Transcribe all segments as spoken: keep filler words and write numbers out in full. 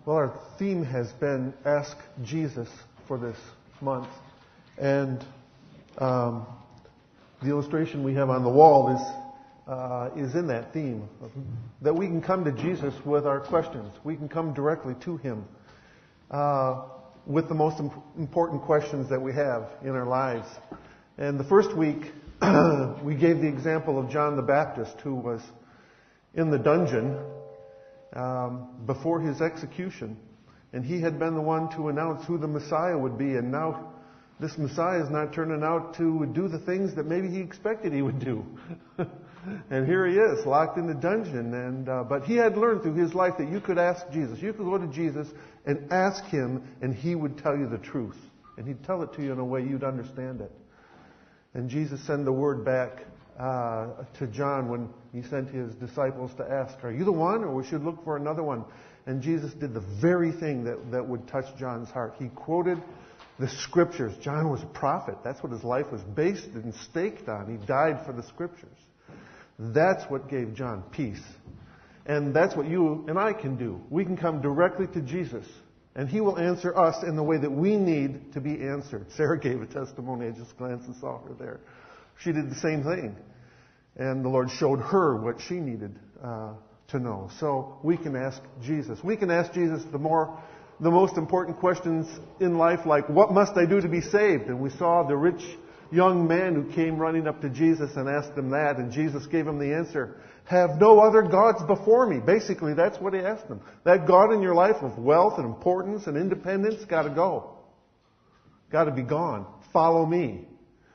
Well, our theme has been Ask Jesus for this month. And um, the illustration we have on the wall is, uh, is in that theme. That we can come to Jesus with our questions. We can come directly to Him uh, with the most imp- important questions that we have in our lives. And the first week, we gave the example of John the Baptist, who was in the dungeon um, before his execution. And he had been the one to announce who the Messiah would be. And now this Messiah is not turning out to do the things that maybe he expected he would do. And here he is, locked in the dungeon. And uh, but he had learned through his life that you could ask Jesus. You could go to Jesus and ask Him, and He would tell you the truth. And He'd tell it to you in a way you'd understand it. And Jesus sent the word back uh, to John when He sent His disciples to ask, are you the one, or we should look for another one? And Jesus did the very thing that, that would touch John's heart. He quoted the Scriptures. John was a prophet. That's what his life was based and staked on. He died for the Scriptures. That's what gave John peace. And that's what you and I can do. We can come directly to Jesus, and He will answer us in the way that we need to be answered. Sarah gave a testimony. I just glanced and saw her there. She did the same thing. And the Lord showed her what she needed uh, to know. So we can ask Jesus. We can ask Jesus the more, the most important questions in life, like, what must I do to be saved? And we saw the rich young man who came running up to Jesus and asked Him that, and Jesus gave him the answer. Have no other gods before me. Basically, that's what He asked him. That God in your life of wealth and importance and independence, got to go. Got to be gone. Follow me.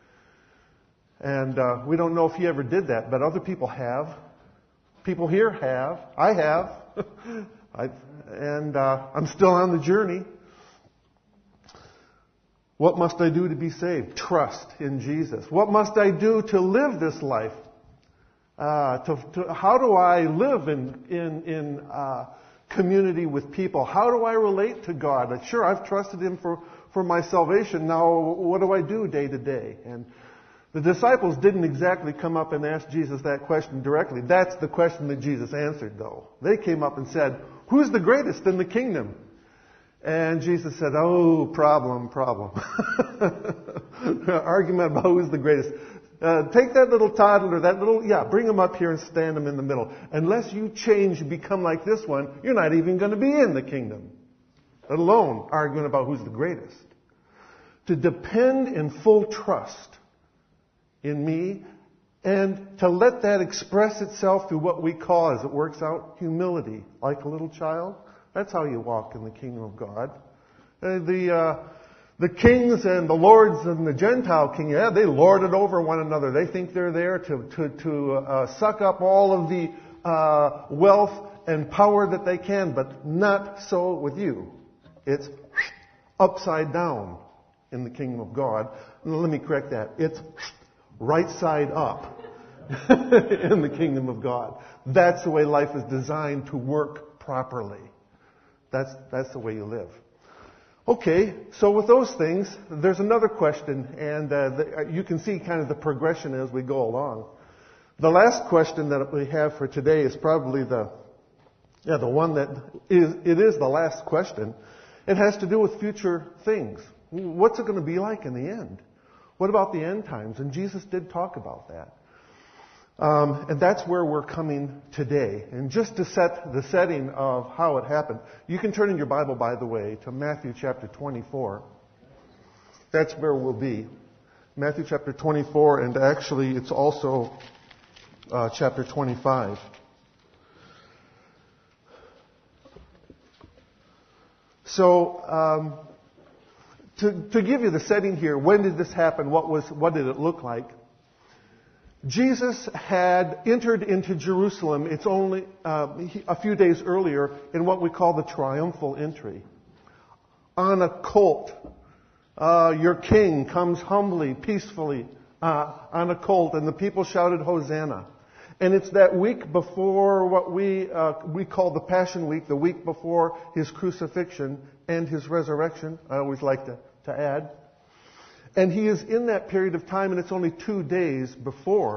And uh, we don't know if He ever did that, but other people have. People here have. I have. I, and uh, I'm still on the journey. What must I do to be saved? Trust in Jesus. What must I do to live this life? Uh, to, to, how do I live in in, in uh, community with people? How do I relate to God? Like, sure, I've trusted Him for, for my salvation. Now, what do I do day to day? And the disciples didn't exactly come up and ask Jesus that question directly. That's the question that Jesus answered, though. They came up and said, who's the greatest in the kingdom? And Jesus said, oh, problem, problem. Argument about who's the greatest. Uh, take that little toddler, that little, yeah, bring him up here and stand him in the middle. Unless you change and become like this one, you're not even going to be in the kingdom. Let alone arguing about who's the greatest. To depend in full trust in me, and to let that express itself through what we call, as it works out, humility, like a little child. That's how you walk in the kingdom of God. Uh, the uh, the kings and the lords and the Gentile king, yeah, they lord it over one another. They think they're there to to, to uh, suck up all of the uh, wealth and power that they can, but not so with you. It's upside down in the kingdom of God. Let me correct that. It's right side up in the kingdom of God. That's the way life is designed to work properly. That's that's the way you live. Okay, so with those things, there's another question, and uh, the, you can see kind of the progression as we go along. The last question that we have for today is probably the yeah the one that is it is the last question. It has to do with future things. What's it going to be like in the end? What about the end times? And Jesus did talk about that. Um, and that's where we're coming today. And just to set the setting of how it happened, you can turn in your Bible, by the way, to Matthew chapter twenty-four. That's where we'll be. Matthew chapter twenty-four, and actually it's also uh, chapter twenty-five. So, um, to, to give you the setting here, when did this happen? What was, what did it look like? Jesus had entered into Jerusalem, it's only uh, a few days earlier, in what we call the triumphal entry. On a colt. Uh, your king comes humbly, peacefully, uh, on a colt, and the people shouted, Hosanna. And it's that week before what we uh, we call the Passion Week, the week before His crucifixion and His resurrection, I always like to, to add. And He is in that period of time, and it's only two days before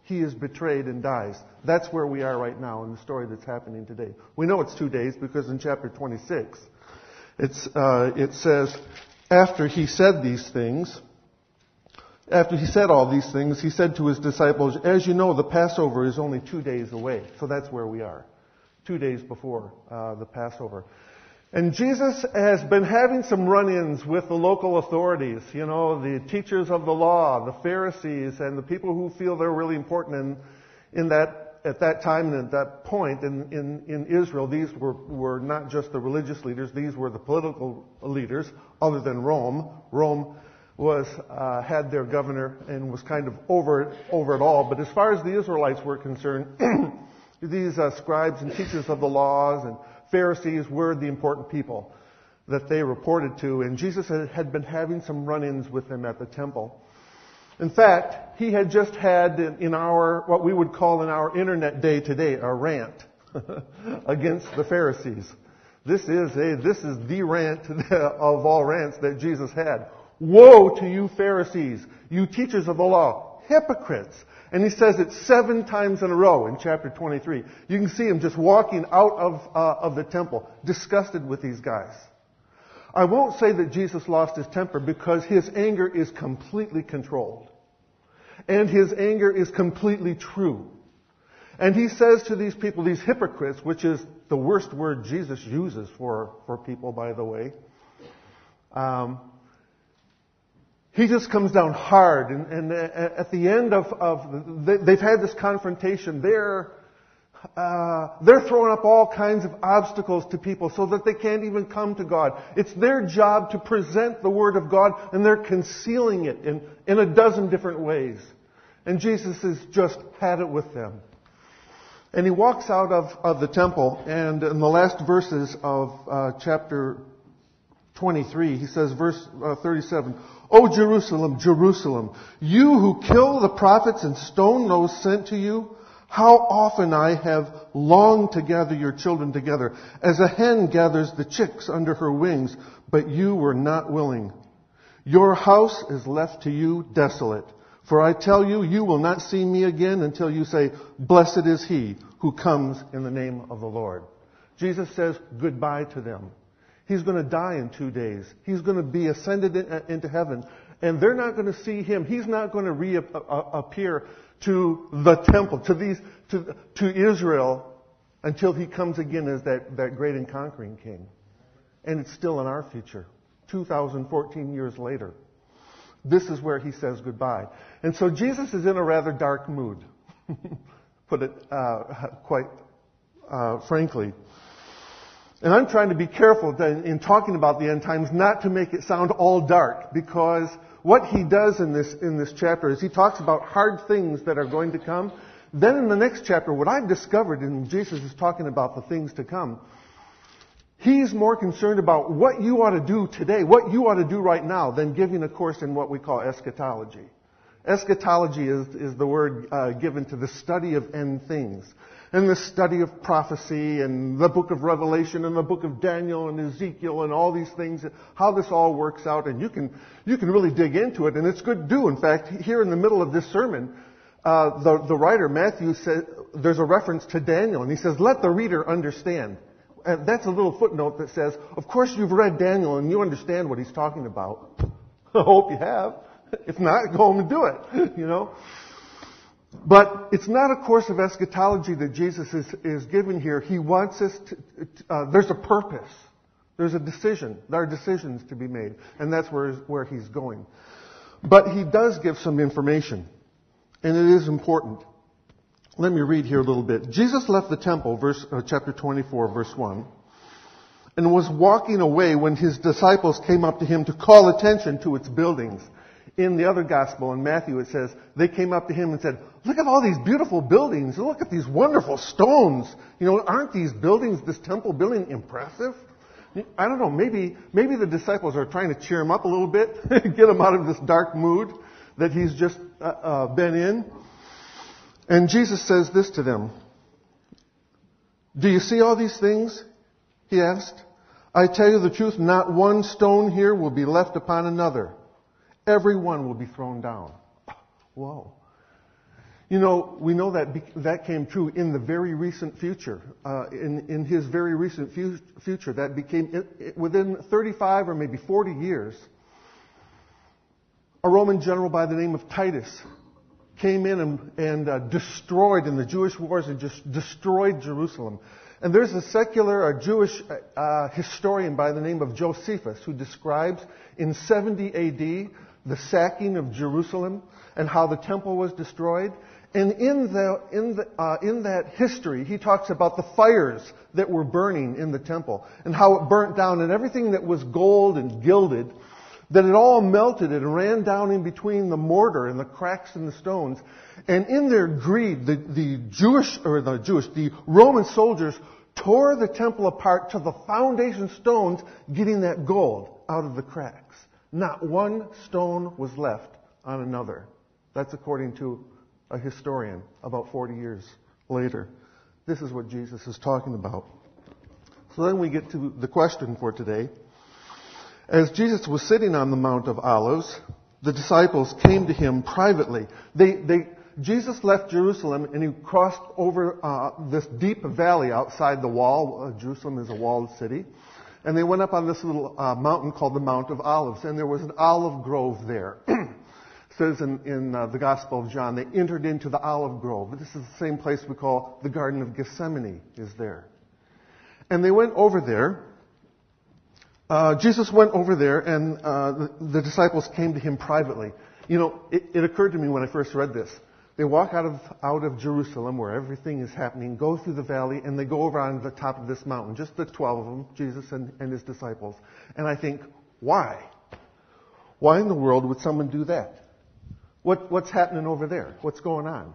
he is betrayed and dies. That's where we are right now in the story that's happening today. We know it's two days because in chapter twenty-six, it's, uh, it says, after he said these things, after he said all these things, he said to his disciples, as you know, the Passover is only two days away. So that's where we are, two days before uh, the Passover. And Jesus has been having some run-ins with the local authorities, you know, the teachers of the law, the Pharisees, and the people who feel they're really important in, in that, at that time and at that point in, in, in Israel. These were, were not just the religious leaders, these were the political leaders, other than Rome. Rome was, uh, had their governor and was kind of over, over it all. But as far as the Israelites were concerned, these uh, scribes and teachers of the laws and Pharisees were the important people that they reported to, and Jesus had been having some run-ins with them at the temple. In fact, he had just had in our, what we would call in our internet day today, a rant against the Pharisees. This is a, this is the rant of all rants that Jesus had. Woe to you Pharisees, you teachers of the law, hypocrites! And he says it seven times in a row in chapter twenty-three. You can see him just walking out of, uh, of the temple, disgusted with these guys. I won't say that Jesus lost his temper because his anger is completely controlled. And his anger is completely true. And he says to these people, these hypocrites, which is the worst word Jesus uses for, for people, by the way, um, he just comes down hard, and, and at the end of, of the, they've had this confrontation. They're uh, they're throwing up all kinds of obstacles to people so that they can't even come to God. It's their job to present the Word of God, and they're concealing it in, in a dozen different ways. And Jesus has just had it with them. And he walks out of, of the temple, and in the last verses of uh, chapter twenty-three, he says, verse uh, thirty-seven, O Jerusalem, Jerusalem, you who kill the prophets and stone those sent to you, how often I have longed to gather your children together, as a hen gathers the chicks under her wings, but you were not willing. Your house is left to you desolate. For I tell you, you will not see me again until you say, blessed is he who comes in the name of the Lord. Jesus says goodbye to them. He's going to die in two days. He's going to be ascended into heaven. And they're not going to see him. He's not going to reappear to the temple, to these, to, to Israel, until he comes again as that, that great and conquering king. And it's still in our future, two thousand fourteen years later. This is where he says goodbye. And so Jesus is in a rather dark mood, put it uh, quite uh, frankly. And I'm trying to be careful in talking about the end times not to make it sound all dark, because what he does in this in this chapter is he talks about hard things that are going to come. Then in the next chapter, what I've discovered, and Jesus is talking about the things to come, he's more concerned about what you ought to do today, what you ought to do right now, than giving a course in what we call eschatology. Eschatology is, is the word uh, given to the study of end things. And the study of prophecy and the book of Revelation and the book of Daniel and Ezekiel and all these things, how this all works out. And you can, you can really dig into it, and it's good to do. In fact, here in the middle of this sermon, uh, the, the writer, Matthew, said, there's a reference to Daniel, and he says, let the reader understand. And that's a little footnote that says, of course you've read Daniel and you understand what he's talking about. I hope you have. If not, go home and do it, you know. But it's not a course of eschatology that Jesus is, is giving here. He wants us to, uh, there's a purpose. There's a decision. There are decisions to be made. And that's where, where he's going. But he does give some information. And it is important. Let me read here a little bit. Jesus left the temple, verse, uh, chapter twenty-four, verse one, and was walking away when his disciples came up to him to call attention to its buildings. In the other gospel, in Matthew, it says, they came up to him and said, look at all these beautiful buildings. Look at these wonderful stones. You know, aren't these buildings, this temple building, impressive? I don't know, maybe, maybe the disciples are trying to cheer him up a little bit, get him out of this dark mood that he's just uh, uh, been in. And Jesus says this to them. Do you see all these things? He asked. I tell you the truth, not one stone here will be left upon another. Every one will be thrown down. Whoa. You know, we know that be- that came true in the very recent future. Uh, in, in his very recent fu- future, that became, it, it, within thirty-five or maybe forty years, a Roman general by the name of Titus came in and, and uh, destroyed, in the Jewish wars, and just destroyed Jerusalem. And there's a secular, a Jewish uh, historian by the name of Josephus who describes in seventy A D the sacking of Jerusalem and how the temple was destroyed. And in the in the uh, in that history, he talks about the fires that were burning in the temple and how it burnt down, and everything that was gold and gilded, that it all melted and ran down in between the mortar and the cracks in the stones. And in their greed, the, the Jewish or the Jewish, the Roman soldiers tore the temple apart to the foundation stones, getting that gold out of the cracks. Not one stone was left on another. That's according to a historian about forty years later. This is what Jesus is talking about. So then we get to the question for today. As Jesus was sitting on the Mount of Olives, the disciples came to him privately. They, they, Jesus left Jerusalem and he crossed over uh, this deep valley outside the wall. Uh, Jerusalem is a walled city. And they went up on this little uh, mountain called the Mount of Olives. And there was an olive grove there. It says in, in uh, the Gospel of John, they entered into the olive grove. This is the same place we call the Garden of Gethsemane is there. And they went over there. Uh, Jesus went over there, and uh, the, the disciples came to him privately. You know, it, it occurred to me when I first read this. They walk out of out of Jerusalem, where everything is happening, go through the valley, and they go over on the top of this mountain. Just the twelve of them, Jesus and, and his disciples. And I think, why? Why in the world would someone do that? What, what's happening over there? What's going on?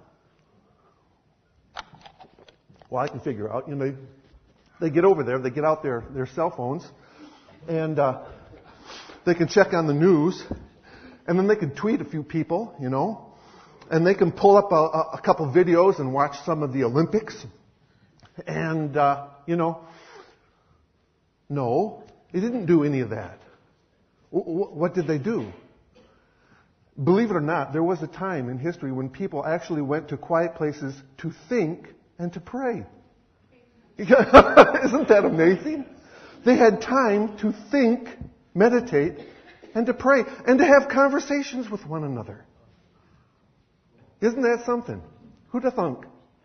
Well, I can figure out. You know, they, they get over there, they get out their, their cell phones, and uh, they can check on the news, and then they can tweet a few people, you know, and they can pull up a, a couple videos and watch some of the Olympics. And, uh, you know, no, they didn't do any of that. W- what did they do? Believe it or not, there was a time in history when people actually went to quiet places to think and to pray. Isn't that amazing? They had time to think, meditate, and to pray, and to have conversations with one another. Isn't that something? Who'd have thunk?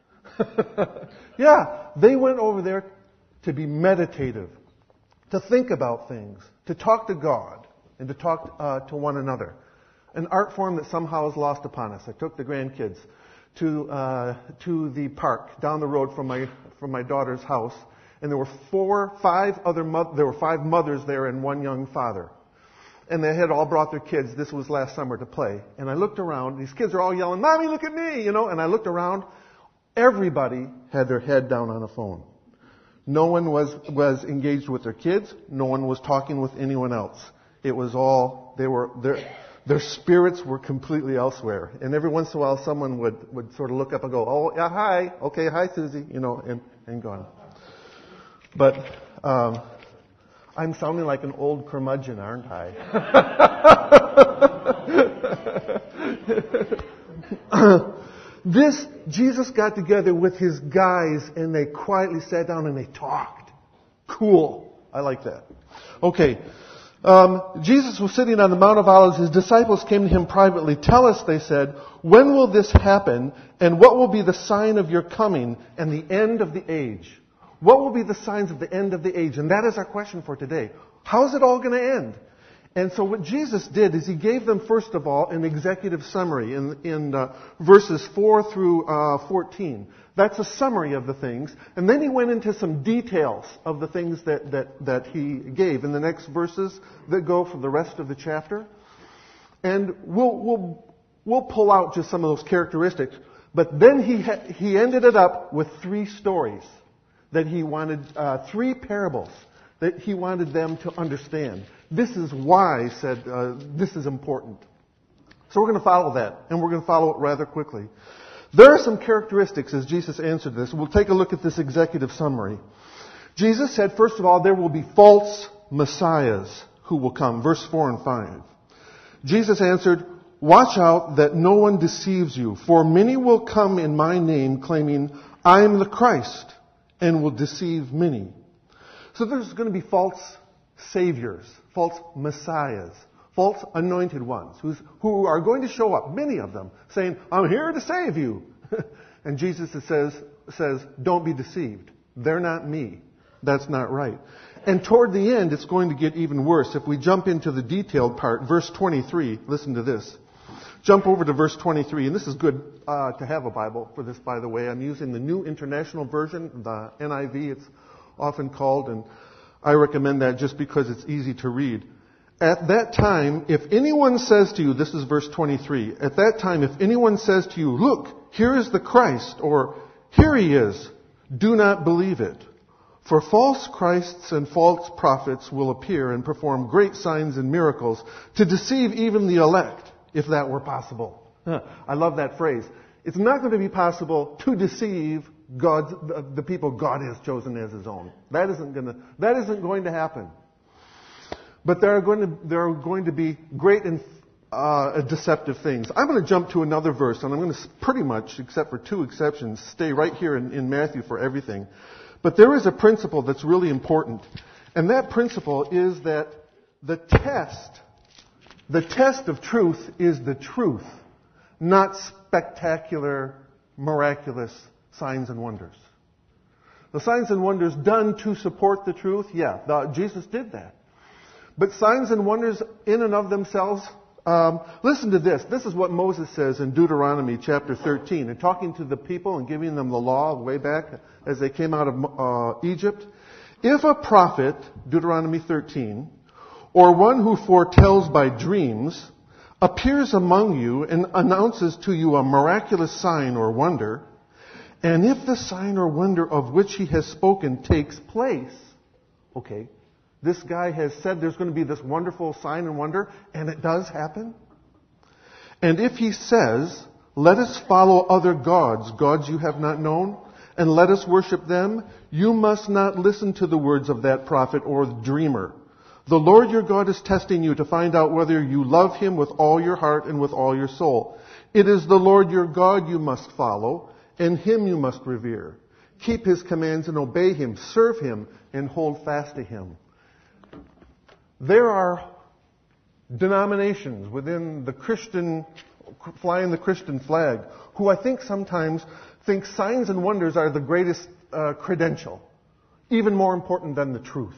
Yeah, they went over there to be meditative, to think about things, to talk to God, and to talk uh, to one another. An art form that somehow is lost upon us. I took the grandkids to uh, to the park down the road from my from my daughter's house, and there were four, five other mo- there were five mothers there and one young father, and they had all brought their kids. This was last summer to play, and I looked around. These kids are all yelling, "Mommy, look at me!" You know, and I looked around. Everybody had their head down on a phone. No one was was engaged with their kids. No one was talking with anyone else. It was all they were there. Their spirits were completely elsewhere. And every once in a while, someone would, would sort of look up and go, "Oh, yeah, hi. Okay, hi, Susie," you know, and, and gone. But um, I'm sounding like an old curmudgeon, aren't I? This, Jesus got together with his guys, and they quietly sat down and they talked. Cool. I like that. Okay. Um, Jesus was sitting on the Mount of Olives. His disciples came to him privately. "Tell us," they said, "when will this happen, and what will be the sign of your coming and the end of the age?" What will be the signs of the end of the age? And that is our question for today. How's it all going to end? And so what Jesus did is he gave them, first of all, an executive summary in, in uh, verses four through uh, fourteen. That's a summary of the things. And then he went into some details of the things that, that, that he gave in the next verses that go for the rest of the chapter. And we'll, we'll, we'll pull out just some of those characteristics. But then he, ha- he ended it up with three stories that he wanted, uh, three parables that he wanted them to understand. This is why, he said, uh, this is important. So we're going to follow that, and we're going to follow it rather quickly. There are some characteristics as Jesus answered this. We'll take a look at this executive summary. Jesus said, first of all, there will be false messiahs who will come. Verse four and five. Jesus answered, watch out that no one deceives you, for many will come in my name claiming, I am the Christ, and will deceive many. So there's going to be false saviors, false messiahs, false anointed ones who's, who are going to show up, many of them, saying, I'm here to save you. And Jesus says, says, don't be deceived. They're not me. That's not right. And toward the end, it's going to get even worse. If we jump into the detailed part, verse twenty-three, listen to this. Jump over to verse twenty-three, and this is good uh, to have a Bible for this, by the way. I'm using the New International Version, the N I V, it's often called, and I recommend that just because it's easy to read. At that time, if anyone says to you, this is verse twenty-three, at that time, if anyone says to you, look, here is the Christ, or here he is, do not believe it. For false Christs and false prophets will appear and perform great signs and miracles to deceive even the elect, if that were possible. I love that phrase. It's not going to be possible to deceive God's, the people God has chosen as His own. That isn't going to, that isn't going to happen. But there are going to, there are going to be great and uh, deceptive things. I'm going to jump to another verse, and I'm going to pretty much, except for two exceptions, stay right here in, in Matthew for everything. But there is a principle that's really important. And that principle is that the test, the test of truth is the truth, not spectacular, miraculous signs and wonders. The signs and wonders done to support the truth, yeah, the, Jesus did that. But signs and wonders in and of themselves, um, listen to this. This is what Moses says in Deuteronomy chapter thirteen, and talking to the people and giving them the law way back as they came out of uh, Egypt. If a prophet, Deuteronomy thirteen, or one who foretells by dreams, appears among you and announces to you a miraculous sign or wonder, and if the sign or wonder of which he has spoken takes place, okay, this guy has said there's going to be this wonderful sign and wonder, and it does happen. And if he says, let us follow other gods, gods you have not known, and let us worship them, you must not listen to the words of that prophet or dreamer. The Lord your God is testing you to find out whether you love Him with all your heart and with all your soul. It is the Lord your God you must follow, and Him you must revere. Keep His commands and obey Him, serve Him, and hold fast to Him. There are denominations within the Christian, flying the Christian flag, who I think sometimes think signs and wonders are the greatest uh, credential, even more important than the truth.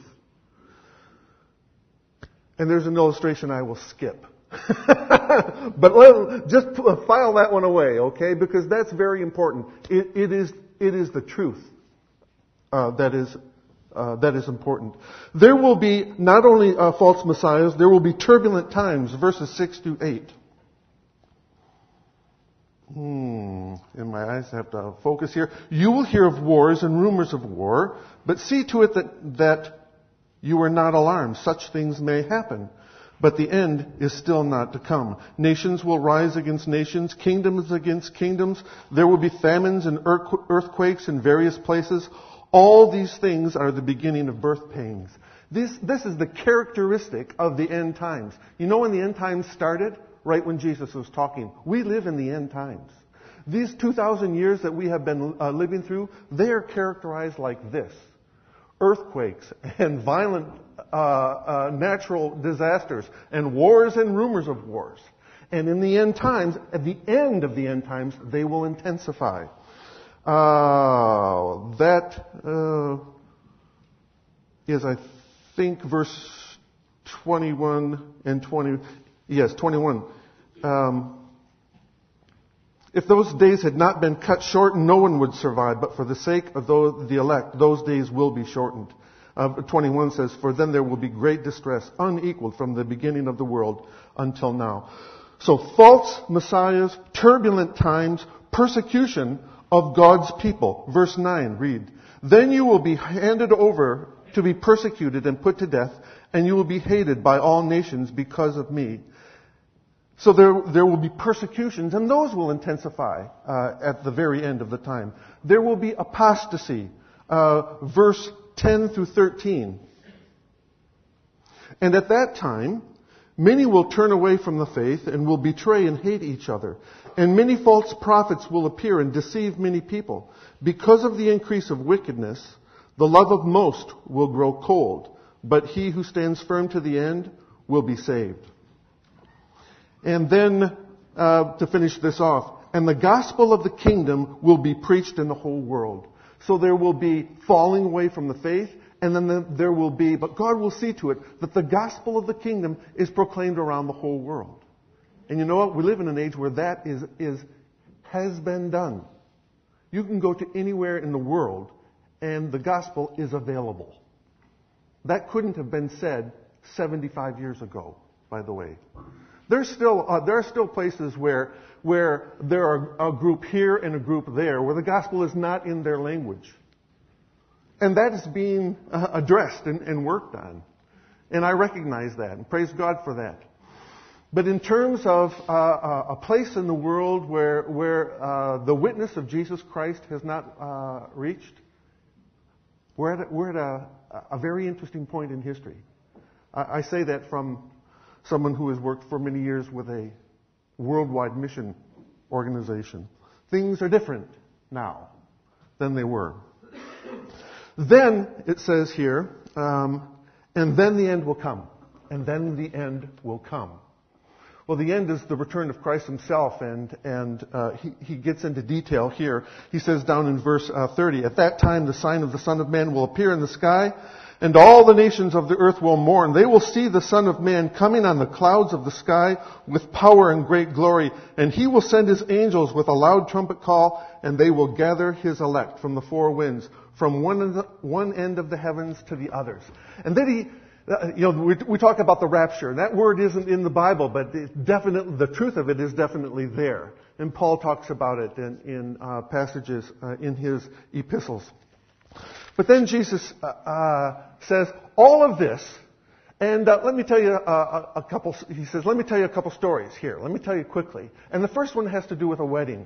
And there's an illustration I will skip. But let, just file that one away, okay? Because that's very important. It, it is, it is the truth uh, that is Uh, that is important. There will be not only uh, false messiahs, there will be turbulent times, verses six to eight. Hmm, and my eyes have to focus here. You will hear of wars and rumors of war, but see to it that, that you are not alarmed. Such things may happen, but the end is still not to come. Nations will rise against nations, kingdoms against kingdoms. There will be famines and earthquakes in various places. All these things are the beginning of birth pains. This, this is the characteristic of the end times. You know when the end times started? Right when Jesus was talking. We live in the end times. These two thousand years that we have been uh, living through, they are characterized like this. Earthquakes and violent uh, uh, natural disasters and wars and rumors of wars. And in the end times, at the end of the end times, they will intensify. Uh, that uh, is, I think, verse twenty-one and twenty. Yes, twenty-one. Um, if those days had not been cut short, no one would survive. But for the sake of those, the elect, those days will be shortened. Uh, twenty-one says, "For then there will be great distress, unequaled from the beginning of the world until now." So, false messiahs, turbulent times, persecution of God's people. Verse nine, read. Then you will be handed over to be persecuted and put to death, and you will be hated by all nations because of me. So there, there will be persecutions, and those will intensify uh, at the very end of the time. There will be apostasy. Uh, verse ten through thirteen. And at that time, Many will turn away from the faith and will betray and hate each other. And many false prophets will appear and deceive many people. Because of the increase of wickedness, the love of most will grow cold, but he who stands firm to the end will be saved. And then, uh, to finish this off, and the gospel of the kingdom will be preached in the whole world. So there will be falling away from the faith, and then the, there will be, but God will see to it that the gospel of the kingdom is proclaimed around the whole world. And you know what? We live in an age where that is, is has been done. You can go to anywhere in the world, and the gospel is available. That couldn't have been said seventy-five years ago, by the way. There's still, uh, there are still places where, where there are a group here and a group there, where the gospel is not in their language. And that is being uh, addressed and, and worked on. And I recognize that, and praise God for that. But in terms of uh, a place in the world where, where uh, the witness of Jesus Christ has not uh, reached, we're at, a, we're at a, a very interesting point in history. I, I say that from someone who has worked for many years with a worldwide mission organization. Things are different now than they were. Then, it says here, um, and then the end will come. And then the end will come. Well, the end is the return of Christ himself, and, and uh, he, he gets into detail here. He says down in verse uh, thirty, at that time the sign of the Son of Man will appear in the sky, and all the nations of the earth will mourn. They will see the Son of Man coming on the clouds of the sky with power and great glory. And he will send his angels with a loud trumpet call, and they will gather his elect from the four winds, from one end, one end of the heavens to the others. And then he, uh, you know, we, we talk about the rapture. That word isn't in the Bible, but it definitely, the truth of it is definitely there. And Paul talks about it in, in uh, passages uh, in his epistles. But then Jesus uh, uh, says all of this, and uh, let me tell you a, a couple, he says, let me tell you a couple stories here. Let me tell you quickly. And the first one has to do with a wedding.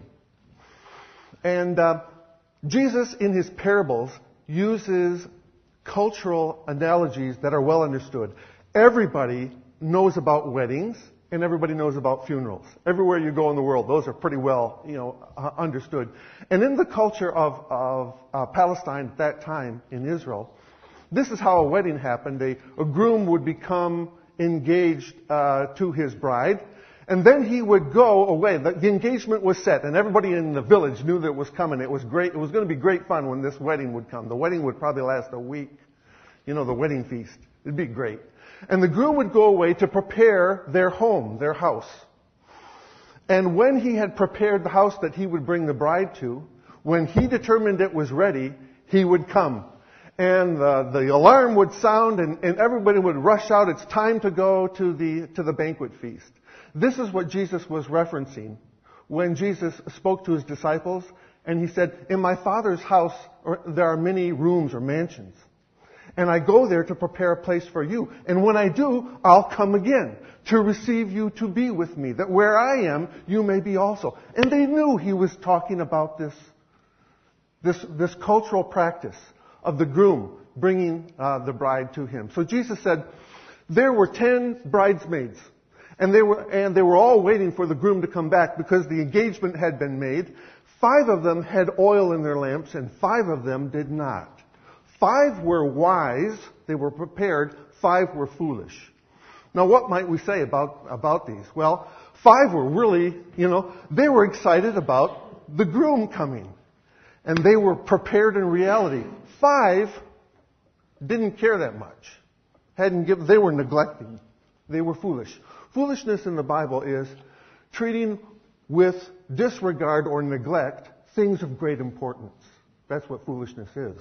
And uh, Jesus, in his parables, uses cultural analogies that are well understood. Everybody knows about weddings, and everybody knows about funerals. Everywhere you go in the world, those are pretty well, you know, uh, understood. And in the culture of, of uh, Palestine at that time in Israel, this is how a wedding happened. A, a groom would become engaged uh, to his bride, and then he would go away. The, the engagement was set, and everybody in the village knew that it was coming. It was great. It was going to be great fun when this wedding would come. The wedding would probably last a week. You know, the wedding feast. It'd be great. And the groom would go away to prepare their home, their house. And when he had prepared the house that he would bring the bride to, when he determined it was ready, he would come. And the, the alarm would sound, and, and everybody would rush out. It's time to go to the, to the banquet feast. This is what Jesus was referencing when Jesus spoke to his disciples, and he said, in my Father's house there are many rooms or mansions. And I go there to prepare a place for you. And when I do, I'll come again to receive you to be with me, that where I am, you may be also. And they knew he was talking about this, this, this cultural practice of the groom bringing uh, the bride to him. So Jesus said, there were ten bridesmaids, and they were, and they were all waiting for the groom to come back because the engagement had been made. Five of them had oil in their lamps, and five of them did not. Five were wise, they were prepared, five were foolish. Now what might we say about, about these? Well, five were really, you know, they were excited about the groom coming. And they were prepared in reality. Five didn't care that much. Hadn't given, they were neglecting. They were foolish. Foolishness in the Bible is treating with disregard or neglect things of great importance. That's what foolishness is.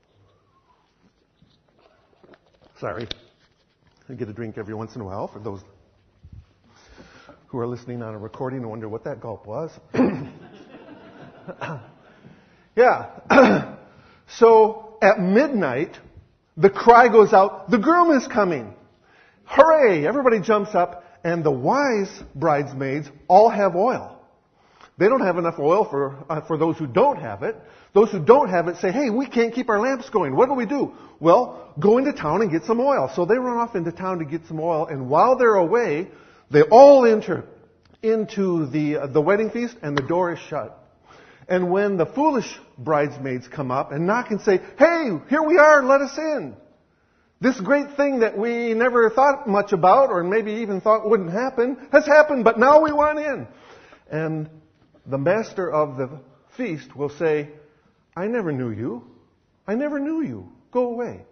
Sorry. I get a drink every once in a while for those who are listening on a recording and wonder what that gulp was. Yeah. So at midnight, the cry goes out, the groom is coming. Hooray! Everybody jumps up, and the wise bridesmaids all have oil. They don't have enough oil for uh, for those who don't have it. Those who don't have it say, hey, we can't keep our lamps going. What do we do? Well, go into town and get some oil. So they run off into town to get some oil, and while they're away, they all enter into the, uh, the wedding feast, and the door is shut. And when the foolish bridesmaids come up and knock and say, hey, here we are, let us in. This great thing that we never thought much about, or maybe even thought wouldn't happen, has happened, but now we want in. And the master of the feast will say, I never knew you. I never knew you. Go away.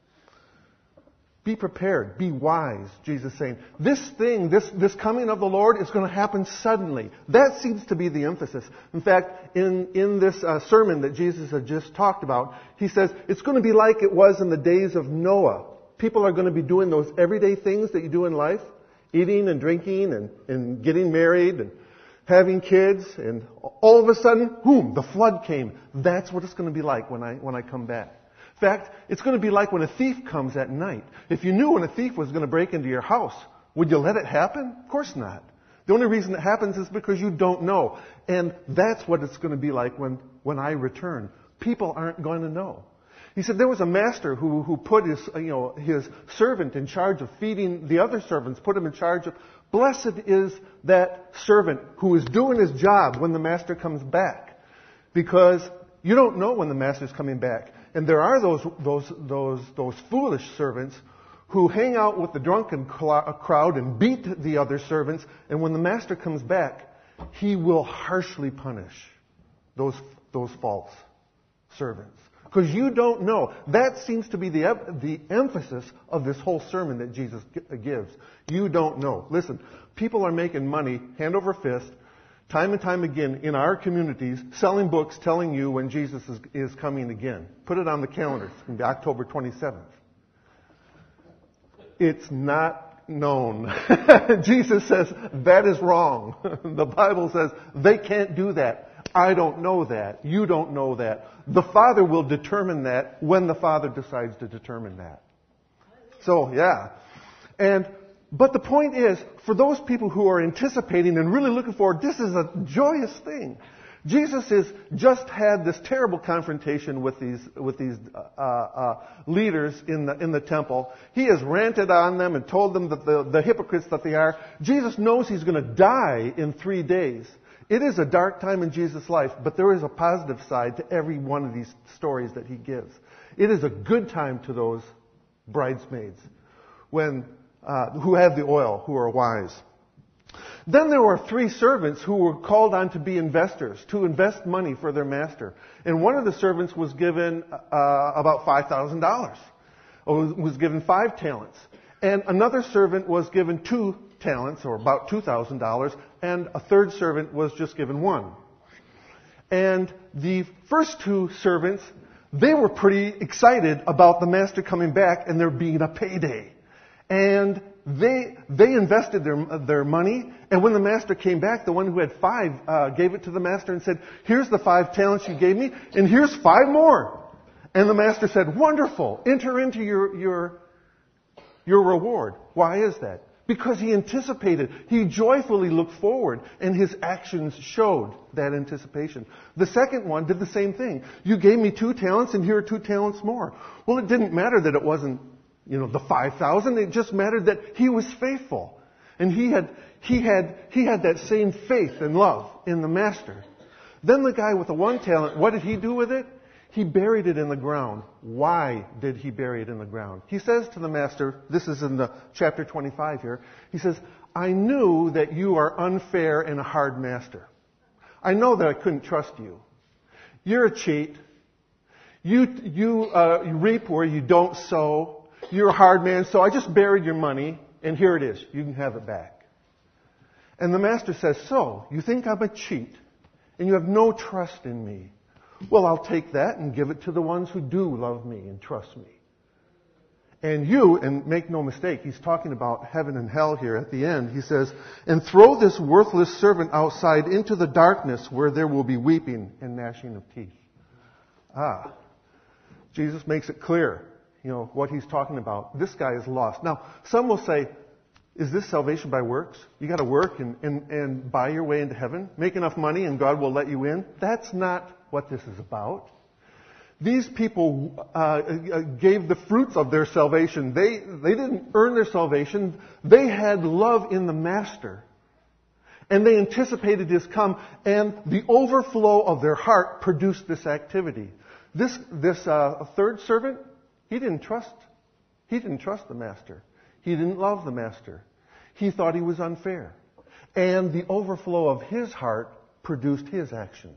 Be prepared. Be wise, Jesus is saying. This thing, this, this coming of the Lord is going to happen suddenly. That seems to be the emphasis. In fact, in, in this uh, sermon that Jesus had just talked about, he says it's going to be like it was in the days of Noah. People are going to be doing those everyday things that you do in life. Eating and drinking and, and getting married and having kids. And all of a sudden, boom, the flood came. That's what it's going to be like when I, when I come back. In fact, it's going to be like when a thief comes at night. If you knew when a thief was going to break into your house, would you let it happen? Of course not. The only reason it happens is because you don't know. And that's what it's going to be like when, when I return. People aren't going to know. He said there was a master who, who put his, you know, his servant in charge of feeding the other servants, put him in charge of, blessed is that servant who is doing his job when the master comes back. Because you don't know when the master's coming back. And there are those, those, those, those foolish servants who hang out with the drunken crowd and beat the other servants. And when the master comes back, he will harshly punish those, those false servants. Because you don't know. That seems to be the, the emphasis of this whole sermon that Jesus gives. You don't know. Listen, people are making money hand over fist, time and time again in our communities, selling books telling you when Jesus is, is coming again. Put it on the calendar. It's going to be October twenty-seventh. It's not known. Jesus says that is wrong. The Bible says they can't do that. I don't know that. You don't know that. The Father will determine that when the Father decides to determine that. So, yeah. And, but the point is, for those people who are anticipating and really looking forward, this is a joyous thing. Jesus has just had this terrible confrontation with these, with these, uh, uh, leaders in the, in the temple. He has ranted on them and told them that the, the hypocrites that they are. Jesus knows he's going to die in three days. It is a dark time in Jesus' life, but there is a positive side to every one of these stories that he gives. It is a good time to those bridesmaids when, uh, who have the oil, who are wise. Then there were three servants who were called on to be investors, to invest money for their master. And one of the servants was given uh, about five thousand dollars, or was given five talents. And another servant was given two talents, or about two thousand dollars, and a third servant was just given one. And the first two servants, they were pretty excited about the master coming back and there being a payday. And they they invested their their money, and when the master came back, the one who had five uh, gave it to the master and said, here's the five talents you gave me, and here's five more. And the master said, wonderful, enter into your your your reward. Why is that? Because he anticipated, he joyfully looked forward, and his actions showed that anticipation. The second one did the same thing. You gave me two talents, and here are two talents more. Well, it didn't matter that it wasn't, you know, the five thousand. It just mattered that he was faithful. And he had, he had, he had that same faith and love in the master. Then the guy with the one talent, what did he do with it? He buried it in the ground. Why did he bury it in the ground? He says to the master, this is in the chapter twenty-five here, he says, I knew that you are unfair and a hard master. I know that I couldn't trust you. You're a cheat. You, you, uh, you reap where you don't sow. You're a hard man, so I just buried your money, and here it is. You can have it back. And the master says, so, you think I'm a cheat, and you have no trust in me. Well, I'll take that and give it to the ones who do love me and trust me. And you, and make no mistake, he's talking about heaven and hell here at the end. He says, and throw this worthless servant outside into the darkness where there will be weeping and gnashing of teeth. Ah, Jesus makes it clear, you know, what he's talking about. This guy is lost. Now, some will say, is this salvation by works? You got to work and, and, and buy your way into heaven? Make enough money and God will let you in? That's not what this is about. These people uh, gave the fruits of their salvation. They, they didn't earn their salvation. They had love in the Master. And they anticipated His come, and the overflow of their heart produced this activity. This, this uh, third servant, he didn't trust. He didn't trust the Master. He didn't love the Master. He thought he was unfair. And the overflow of his heart produced his actions.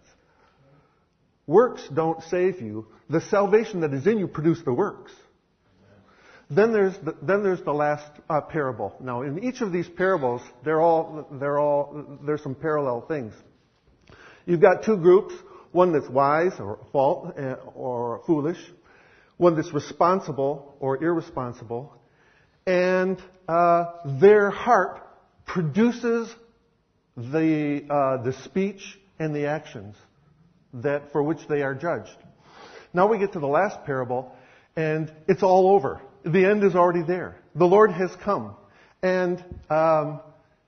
Works don't save you. The salvation that is in you produced the works. Then there's the, then there's the last uh, parable. Now, in each of these parables, they're all they're all there's some parallel things. You've got two groups: one that's wise or fault or foolish, one that's responsible or irresponsible, and uh, their heart produces the uh, the speech and the actions that for which they are judged. Now we get to the last parable, and it's all over. The end is already there. The Lord has come. And um,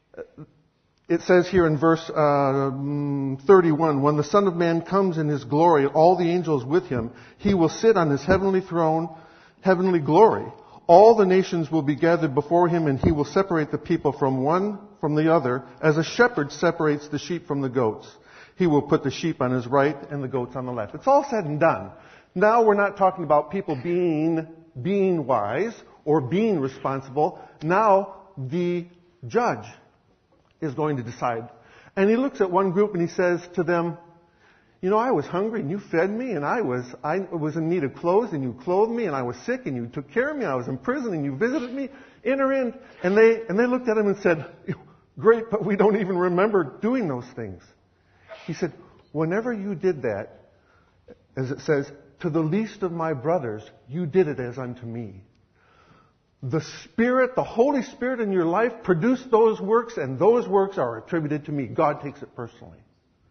it says here in verse uh, thirty-one, when the Son of Man comes in His glory, all the angels with Him, He will sit on His heavenly throne, heavenly glory. All the nations will be gathered before Him, and He will separate the people from one from the other, as a shepherd separates the sheep from the goats. He will put the sheep on His right and the goats on the left. It's all said and done. Now we're not talking about people being being wise or being responsible. Now the judge is going to decide. And he looks at one group and he says to them, you know, I was hungry and you fed me, and I was I was in need of clothes and you clothed me, and I was sick and you took care of me, I was in prison and you visited me. Enter in. And they and they looked at him and said, great, but we don't even remember doing those things. He said, whenever you did that, as it says, to the least of my brothers, you did it as unto me. The Spirit, the Holy Spirit in your life produced those works, and those works are attributed to me. God takes it personally.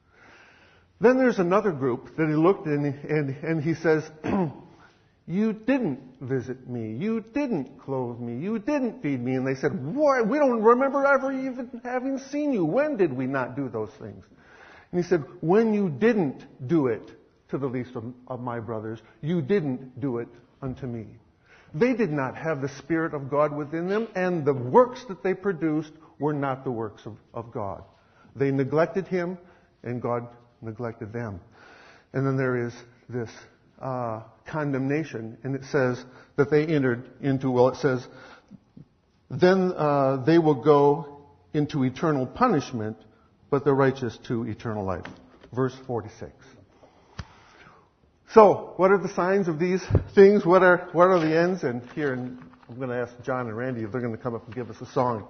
Then there's another group that he looked in, and, and he says, you didn't visit me. You didn't clothe me. You didn't feed me. And they said, why? We don't remember ever even having seen you. When did we not do those things? And he said, when you didn't do it to the least of, of my brothers, you didn't do it unto me. They did not have the Spirit of God within them, and the works that they produced were not the works of, of God. They neglected Him, and God neglected them. And then there is this uh, condemnation, and it says that they entered into, well, it says, then uh, they will go into eternal punishment, but the righteous to eternal life. Verse forty-six. So, what are the signs of these things? What are what are the ends? And here, and I'm going to ask John and Randy if they're going to come up and give us a song.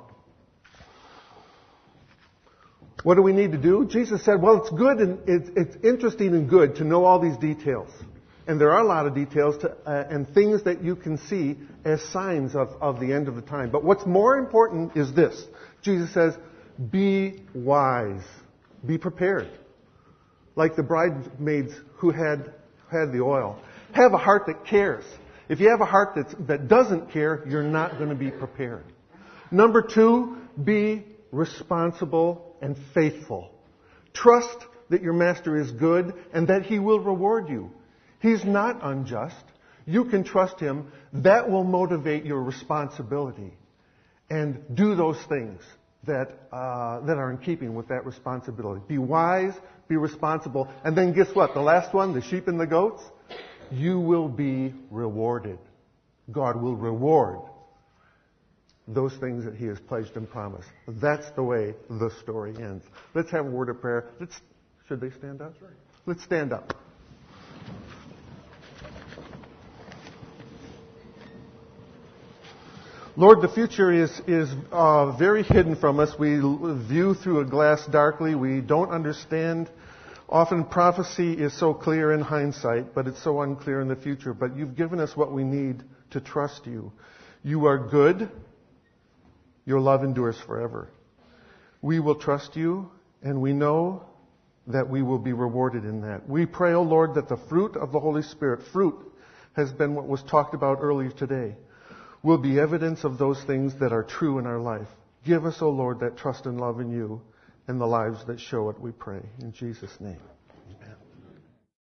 What do we need to do? Jesus said, well, it's good and it's, it's interesting and good to know all these details. And there are a lot of details to, uh, and things that you can see as signs of, of the end of the time. But what's more important is this. Jesus says, be wise. Be prepared. Like the bridesmaids who had had the oil. Have a heart that cares. If you have a heart that's, that doesn't care, you're not going to be prepared. Number two, be responsible and faithful. Trust that your master is good and that he will reward you. He's not unjust. You can trust him. That will motivate your responsibility. And do those things that uh, that are in keeping with that responsibility. Be wise, be responsible, and then guess what? The last one, the sheep and the goats, you will be rewarded. God will reward those things that he has pledged and promised. That's the way the story ends. Let's have a word of prayer. Let's, should they stand up? Sure. Let's stand up. Lord, the future is, is uh, very hidden from us. We view through a glass darkly. We don't understand. Often prophecy is so clear in hindsight, but it's so unclear in the future. But you've given us what we need to trust you. You are good. Your love endures forever. We will trust you, and we know that we will be rewarded in that. We pray, O Lord, that the fruit of the Holy Spirit, fruit has been what was talked about earlier today, will be evidence of those things that are true in our life. Give us, O Lord, that trust and love in you and the lives that show it, we pray. In Jesus' name.